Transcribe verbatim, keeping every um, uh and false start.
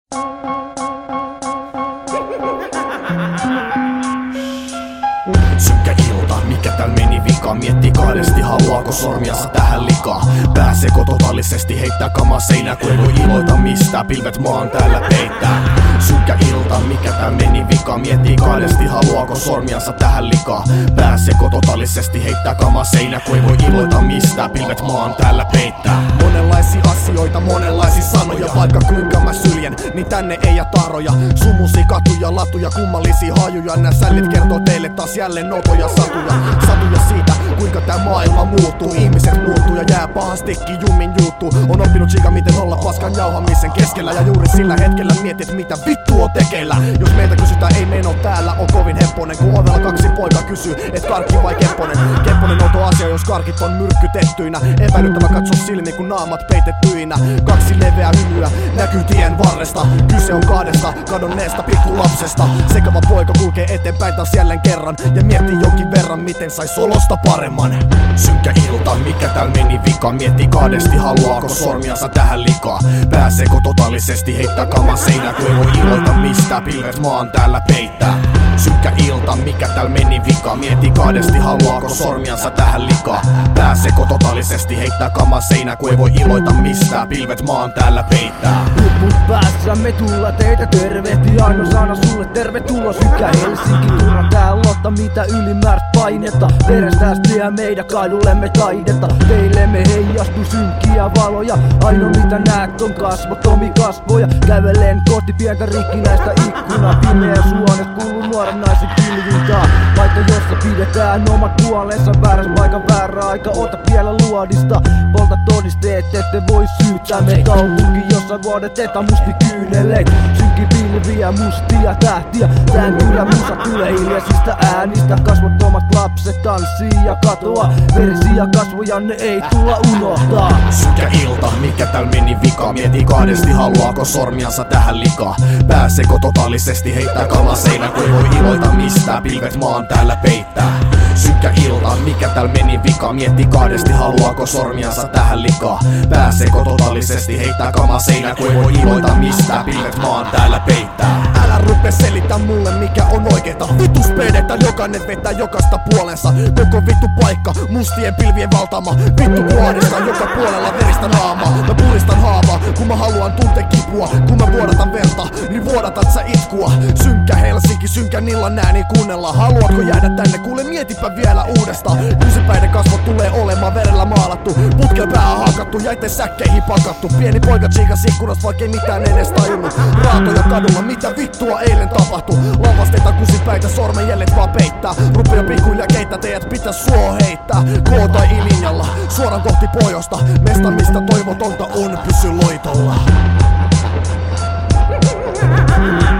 Synkkä ilta, mikä tääl meni vika? Miettii kahdesti, haluaako sormiansa tähän likaa? Pääseekö totaalisesti heittää kamaa seinää, kun ei voi iloita mistään, pilvet maan täällä peittää. Synkkä ilta, mikä tääl meni vika? Miettii kahdesti, haluaako sormiansa tähän likaa? Pääseekö totaalisesti heittää kamaa seinää, kun ei voi iloita mistään, pilvet maan täällä peittää. Monenlaisia asioita, monenlaisia sanoja, vaikka kuinka mä syljen, niin tänne ei jää taroja. Sumusia katuja, latuja, kummallisia hajuja. Nää sällit kertoo teille taas jälleen notoja satuja. Satuja siitä, kuinka tää maailma muuttuu. Ihmiset muuttuu ja jää pahastikin jumin juttu. On oppinut chica miten olla paskan jauhamisen keskellä. Ja juuri sillä hetkellä mietit mitä vittu on tekeillä. Jos meiltä kysytään ei meno täällä on kovin hepponen. Kun ovella kaksi poika kysyy et karkki vai kepponen. Kepponen outo asia jos karkit on myrkkytettyinä. Epäilyttävä katso silmiin kun naamat peitettyinä. Kaksi leveä hymyä näkyy tien varresta. Kyse on kahdesta kadonneesta pikkulapsesta. Sekava poika kulkee eteenpäin taas jälleen kerran. Ja miettii jonkin verran miten sais olosta paremman. Synkkä ilta, mikä tääl meni vika? Miettii kahdesti, haluaako sormiansa tähän likaa? Pääseekö totaalisesti heittää kamaa seinää, kun ei voi iloita mistään, pilvet maan täällä peittää. Synkkä ilta, mikä tääl meni vika? Miettii kahdesti, haluaako sormiansa tähän likaa? Pääseekö totaalisesti heittää kamaa seinää, kun ei voi iloita mistään, pilvet maan täällä peittää. Hupput päässämme tulla teitä tervehti, ainoa sana sulle tervetuloa. Synkkä Helsinki, turha tää lotta mitä ylimääräistä painetta. Verestääs tie meidän kadullemme taidetta. Teillemme heijastuu synkkiä valoja. Ainoa mitä näet on kasvottomia kasvoja. Kävelen kohti pientä rikkinäistä ikkunaa. Pimeä suonet kuuluu nuoren naisen kilvintaa. Vaikka jossa pidetään omat puolensa. Vääräs paikan väärä aika, ota vielä luodista. Polta todisteet, ette voi syyttää me kaupunki, jossa vuodetetaan musti kyyneleet. Synki pilviä, mustia tähtiä. Tän kyllä musa tulee hiljaisista äänistä. Kasvottomat lapset tanssii ja katoa. Verisiä kasvoja ne ei tulla unohtaa. Synkkä ilta, mikä tääl meni vika? Mietii kahdesti, haluaako sormiansa tähän likaa? Pääseekö totaalisesti heittää kamaa seinää, kun ei voi iloita mistään, pilvet maan täällä peittää. Synkkä ilta, mikä tääl meni vika? Mietti kahdesti, haluaako sormiansa tähän likaa? Pääseekö totaalisesti heittää kamaa seinää, kun ei voi iloita mistään, pilvet maan täällä peittää. Älä rupee selittää mulle mikä on oikeeta. Vitus pedetään, jokainen vetää jokaista puolensa. Koko vittu paikka, mustien pilvien valtama. Vittu puolesta, joka puolella veristä naamaa. Mä puristan haavaa, kun mä haluan tuntea kipua. Kun mä vuodatan verta, niin vuodatat sä itkua. Synkkä Helsinki, synkän illan ääni kuunnella. Haluatko jäädä tänne, kuule mietipä vielä uudestaan. Kuusipäiden kasvot tulee olemaan verellä maalattu. Putkel päähän hakattu ja itse säkkeihin pakattu. Pieni poika tsiikas ikkunasta, vaikkei mitään edes tajunnut. Raatoja kadulla, mitä vittua eilen tapahtui. Lavasteita kusipäitä, sormenjäljet vaan peittää. Rupea pikkuhiljaa keitä, teidät pitäis suo heittää. K tai I-linjalla, suoraan kohti pohjoista. Mesta mistä toivotonta on, pysy loitolla.